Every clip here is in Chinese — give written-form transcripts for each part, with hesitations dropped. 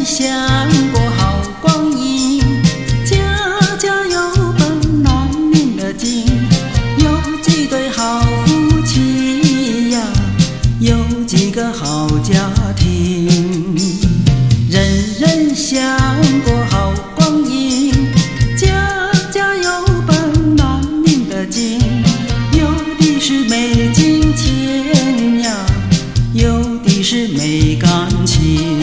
人想过好光阴，家家有本难念的经，有几对好夫妻呀，有几个好家庭。人人想过好光阴，家家有本难念的经，有的是没金钱呀，有的是没感情。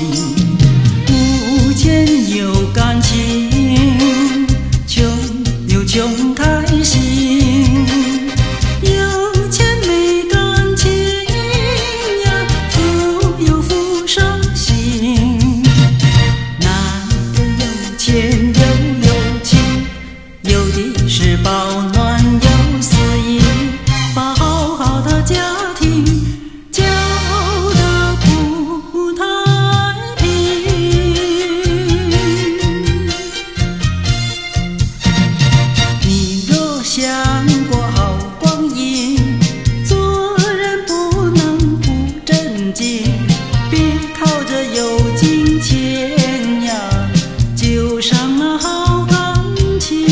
无钱有感情，穷有穷开心。有钱没感情呀，富有富伤心。男的有钱又有情，有的是保暖有私意，把好好的家庭交得不太平。你若想过好光阴，做人不能不正经，别靠着有金钱呀，就伤了好感情。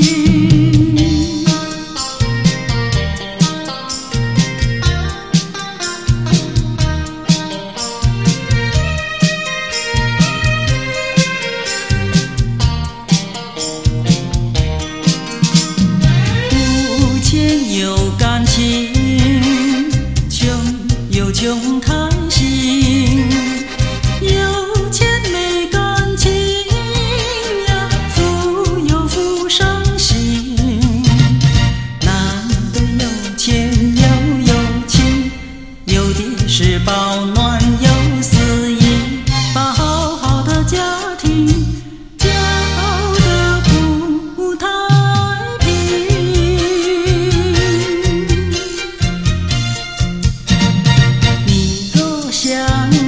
无钱有感情，穷有穷开心。有钱没感情呀，富有富伤心。男的有钱又有情，有的是保暖有私意，把好好的家庭交得不太平。你若想